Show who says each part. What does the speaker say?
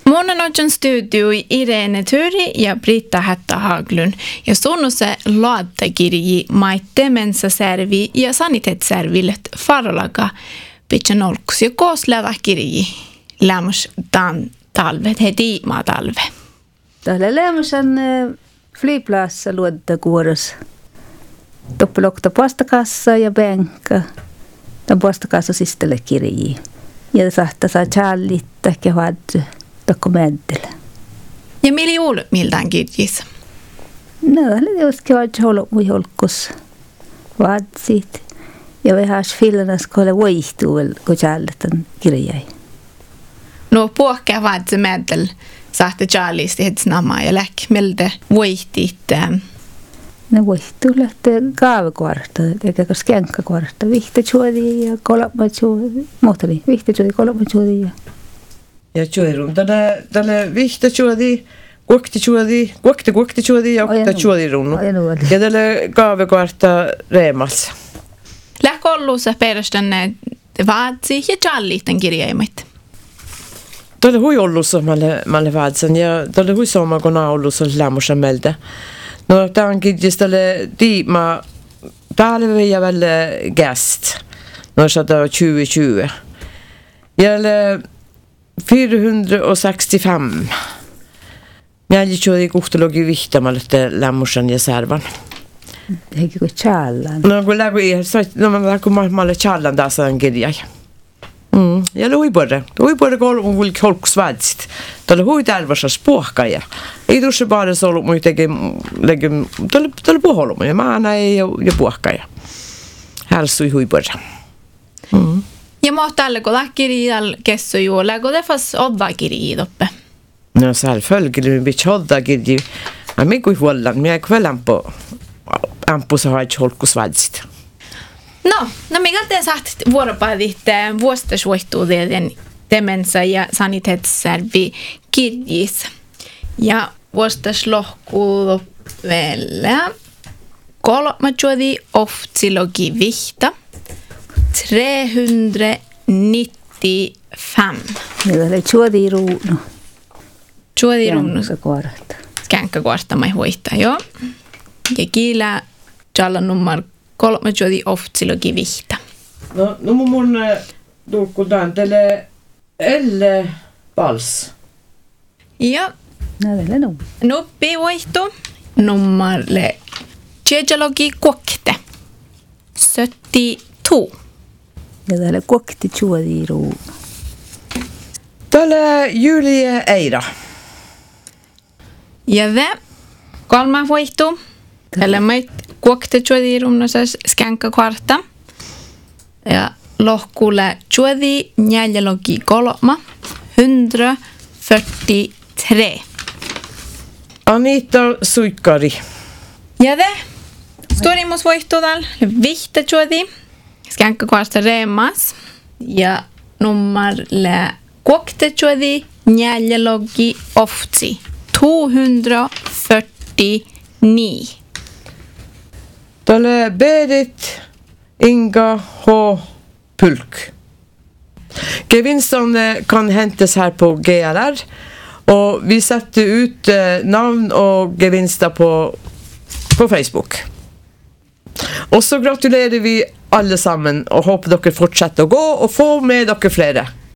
Speaker 1: Månaden studio Irene Turi ja Britta Hätta Haglund ja sunnuse laattakirji maitte mensaservi ja saniteetservillet farolaga pitchen olkus ja koosleava kirji lämmus dan talvet heti maatalve.
Speaker 2: Tällä lämmusan flygplassa luodda kuoros. Toppelokta postakassa ja bänka. Tämän postakassa sistelle kirji. Ja sahta saa challitta kevad dokumentilla.
Speaker 1: Ja millä juuri miltään kirjissa?
Speaker 2: No, oli just kevad mui holkus. Vaatsit. Ja vähän filnas kolle vaihtuu, kun challitan kirjai.
Speaker 1: No puhkea vaatsi meddel sahte challisti hets namaa ja läk miltä vaihtiit.
Speaker 2: No vaihtuu lähtee kaavekvarta, eikä skenkakvarta. Vihti juodi ja kolma juodi. Muhteli, vihti juodi, kolma juodi ja...
Speaker 3: Ja juodin, tälle vihti juodi, kuokti juodi ja okta juodi runnu. Ja tälle kaavekvarta reemassa.
Speaker 1: Lähkö olluussa perustänne vaatsi ja challiitten kirjaimit?
Speaker 3: Tälle hui olluussa malle vaatsan ja tälle hui sooma kun olluussa lämmussa meiltä. No tämänkin just tälle tiima talve ja väl gäst. No 2020. Ja 465. Mieli juuri kuhtalogi vihtamalle lämmusan ja särvan.
Speaker 2: Eikö kuin challan?
Speaker 3: No kun mä challan taas on kirja. Ja luipuolta kolme vulki holkusvätsit. Tällä hui tälvässä puhkaja. Ei tuossa paadessa ollut mui tällä puholma ja maana ei ja puhkaja. Hälsui huipuolta.
Speaker 1: Ja mohtalle kun lähkirjal kesso juolla, kun tefas odda kirji toppe.
Speaker 3: No selvfølgelig vi odda kirji. Mä mikui huollan, mä ei ampu saa holkusvätsit.
Speaker 1: No mikä te saatte vuoropäivät vuositasuihtuuden demensa ja saniteetservi kirjis. Ja vuositaslohkuu vielä 3 oftsilogi vihta 395.
Speaker 2: Meillä oli juodi ruunu.
Speaker 1: Juodi ruunu.
Speaker 2: Känkkäkuorta.
Speaker 1: Mä huihtaa, joo. Ja kiilä jallan nummer 3 oftsilogi vihta.
Speaker 3: No mun tulkutaan teille Elle Pals.
Speaker 1: Ja
Speaker 2: No.
Speaker 1: nuppi vaihtu nummerle tjejalogi kokte 72.
Speaker 2: Ja täällä kokti juodi ruunu.
Speaker 3: Tälle Julia Eira.
Speaker 1: Ja det 3 vaihtu. Tällä meit kokte juodi ruunosas skänkkäkuorta. Ja lohkulle juodi tjejalogi 3 143.
Speaker 3: Anita Suikkari.
Speaker 1: Ja det storimus vaihtuu täällä vihta juodi skänkkäkuorta reemas. Ja nummerle kokte juodi tjejalogi oftsi 249.
Speaker 3: Tälle Berit Inga H. Pulk. Gevinsten kan hämtas här på GLR och vi sätter ut namn och gevinster på Facebook. Och så gratulerar vi allesammen och hoppas att dere fortsätter att gå och få med dere flere.